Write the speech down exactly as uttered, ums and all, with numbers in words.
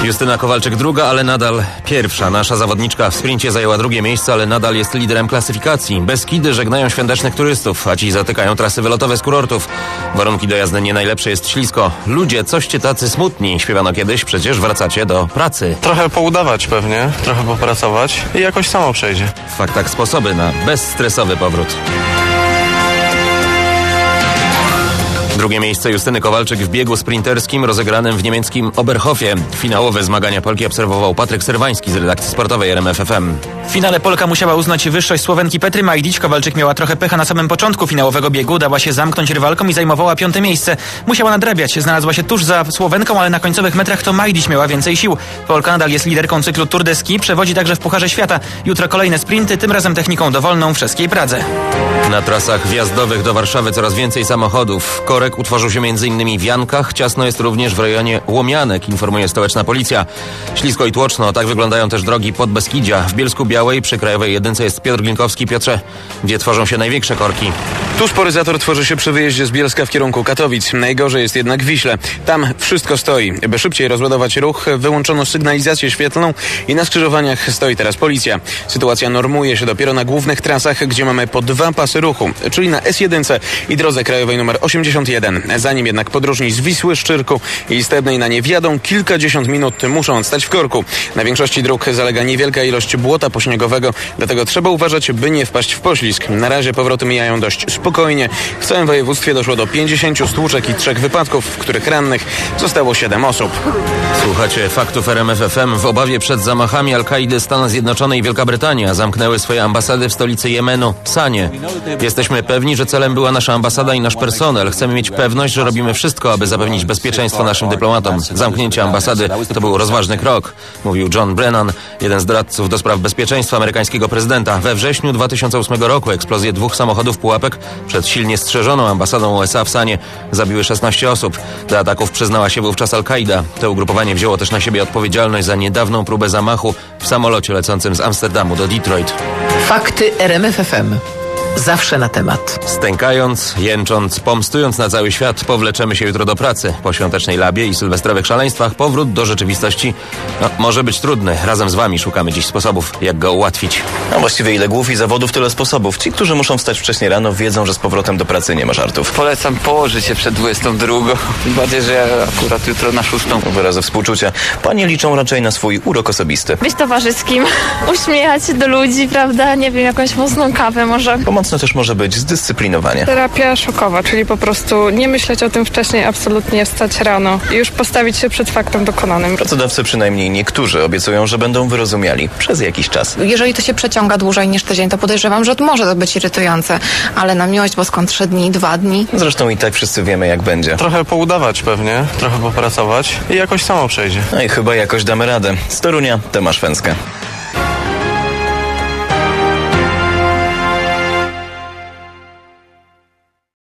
Justyna Kowalczyk druga, ale nadal pierwsza. Nasza zawodniczka w sprincie zajęła drugie miejsce, ale nadal jest liderem klasyfikacji. Beskidy żegnają świątecznych turystów, a ci zatykają trasy wylotowe z kurortów. Warunki do jazdy nie najlepsze, jest ślisko. Ludzie, coście tacy smutni. Śpiewano kiedyś, przecież wracacie do pracy. Trochę poudawać pewnie, trochę popracować i jakoś samo przejdzie. W faktach sposoby na bezstresowy powrót. Drugie miejsce Justyny Kowalczyk w biegu sprinterskim rozegranym w niemieckim Oberhofie. Finałowe zmagania Polki obserwował Patryk Serwański z redakcji sportowej R M F F M. W finale Polka musiała uznać wyższość Słowenki Petry Majdić. Kowalczyk miała trochę pecha na samym początku finałowego biegu. Dała się zamknąć rywalkom i zajmowała piąte miejsce. Musiała nadrabiać. Znalazła się tuż za Słowenką, ale na końcowych metrach to Majdić miała więcej sił. Polka nadal jest liderką cyklu Tour de Ski. Przewodzi także w Pucharze Świata. Jutro kolejne sprinty, tym razem techniką dowolną w Czeskiej Pradze. Na trasach wjazdowych do Warszawy coraz więcej samochodów. Korek utworzył się m.in. w Jankach. Ciasno jest również w rejonie Łomianek, informuje stołeczna policja. Ślisko i tłoczno. Tak wyglądają też drogi Podbeskidzia. W Bielsku Białej przy Krajowej Jedynce jest Piotr Glinkowski. Piotrze, gdzie tworzą się największe korki? Tu spory zator tworzy się przy wyjeździe z Bielska w kierunku Katowic. Najgorzej jest jednak w Wiśle. Tam wszystko stoi. By szybciej rozładować ruch, wyłączono sygnalizację świetlną i na skrzyżowaniach stoi teraz policja. Sytuacja normuje się dopiero na głównych trasach, gdzie mamy po dwa pasy ruchu, czyli na S jeden i drodze krajowej numer osiemdziesiąt jeden. Zanim jednak podróżni z Wisły, Szczyrku i Stebnej na nie wjadą, kilkadziesiąt minut muszą odstać w korku. Na większości dróg zalega niewielka ilość błota pośniegowego, dlatego trzeba uważać, by nie wpaść w poślizg. Na razie powroty mijają dość spokojnie. W całym województwie doszło do pięćdziesięciu stłuczek i trzech wypadków, w których rannych zostało siedem osób. Słuchacie faktów R M F F M. W obawie przed zamachami Al-Kaidy Stany Zjednoczone i Wielka Brytania zamknęły swoje ambasady w stolicy Jemenu, Sanie. Jesteśmy pewni, że celem była nasza ambasada i nasz personel. Chcemy mieć pewność, że robimy wszystko, aby zapewnić bezpieczeństwo naszym dyplomatom. Zamknięcie ambasady to był rozważny krok, mówił John Brennan, jeden z doradców do spraw bezpieczeństwa amerykańskiego prezydenta. We wrześniu dwa tysiące ósmego roku eksplozje dwóch samochodów pułapek przed silnie strzeżoną ambasadą U S A w Sanie zabiły szesnaście osób. Do ataków przyznała się wówczas Al-Kaida. To ugrupowanie wzięło też na siebie odpowiedzialność za niedawną próbę zamachu w samolocie lecącym z Amsterdamu do Detroit. Fakty R M F F M. Zawsze na temat. Stękając, jęcząc, pomstując na cały świat, powleczemy się jutro do pracy. Po świątecznej labie i sylwestrowych szaleństwach powrót do rzeczywistości no, może być trudny. Razem z wami szukamy dziś sposobów, jak go ułatwić. A właściwie ile głów i zawodów, tyle sposobów. Ci, którzy muszą wstać wcześniej rano, wiedzą, że z powrotem do pracy nie ma żartów. Polecam położyć się przed dwudziestą drugą. Tym bardziej, że ja akurat jutro na szóstą. Wyrazy współczucia. Panie liczą raczej na swój urok osobisty. Być towarzyskim, uśmiechać się do ludzi, prawda? Nie wiem, jakąś mocną kawę może. Pomocne też może być zdyscyplinowanie. Terapia szokowa, czyli po prostu nie myśleć o tym wcześniej, absolutnie wstać rano i już postawić się przed faktem dokonanym. Pracodawcy, przynajmniej niektórzy, obiecują, że będą wyrozumiali przez jakiś czas. Jeżeli to się przeciąga dłużej niż tydzień, to podejrzewam, że to może to być irytujące, ale na miłość boską trzy dni, dwa dni. Zresztą i tak wszyscy wiemy, jak będzie. Trochę poudawać pewnie, trochę popracować i jakoś samo przejdzie. No i chyba jakoś damy radę. Z Torunia, Tomasz Węcka.